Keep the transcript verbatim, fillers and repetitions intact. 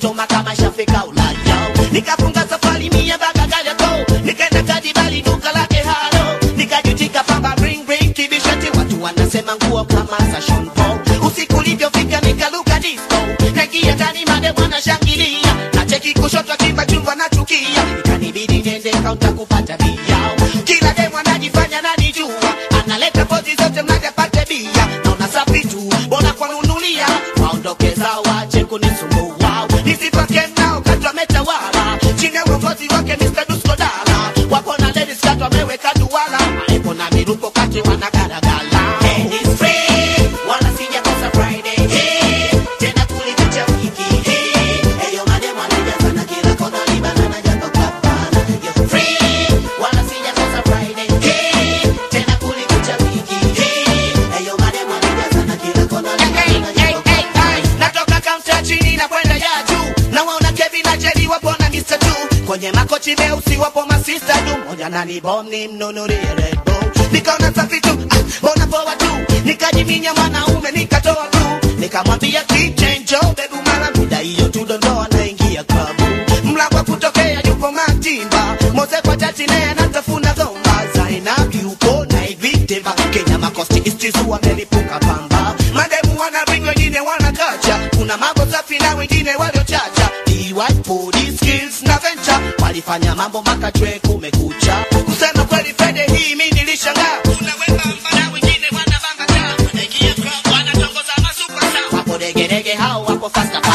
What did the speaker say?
choma kama shafika Ulaya. Nikafunga safari mia mpaka Kariakoo, nikaenda Kadibali duka lake halo, nikajutika pamba ring ring kibishati, watu wanasema nguo kama za Sean Paul. Usiku ulivyofika nikaluka disco, naingia ndani made wanashangilia, na cheki kushoto kimba chumba na chukia, ikanibidi niende counter kupata bia. Kila demu anajifanya nanijua, analeta pozi zote mnaga pate bia, naona safi tu bona kwa nunulia, waondoke zao wache kunisumbua, nisipake nao katwa metawala, chini ya uongozi wake mister Dusko Dala, wapo na ladies katwa meweka duwala, alipo na miruko kati wanagaragala. And it's free, wala sija kosa Friday, hey, tena kulikucha wiki, hey, eyo mademu anajaza na kila kona libana na jambo kapana. You're free, wala sija kosa Friday, hey, tena kulikucha wiki, hey, eyo mademu anajaza na kila kona libana na jambo kapana. Natoka counter chini na kwenda ya juu, na waona Kevin na Jerry wapo na mister Two, kwenye makochi meusi wapo masista du, moja nani bomb ni mnunulie Red Bull. Nikaona safi tu, ah, bona poa tu, nikajiminya mwanaume nikatoa tu, nikamwambia kichenjo bebu mara mida hiyo tu dondoa naingia klabu. Mlango kutokea yupo Matimba, Mose kwa tati naye anatafuna gomba, Zainab yupo na Eviteva, Kenya makosti istizu wamelipuka pamba, mademu wana ring wengine wana kacha, kuna mambo safi na wengine waliochacha, D Y Police Skills na Venture walifanya mambo maka chwe kumekucha. Kusema kweli Friday hii mimi nilishangaa, kuna wemba mfana wengine wanabanga taa, wanaingia club wanatongoza masuperstar, wapo dege dege hao wapo fasta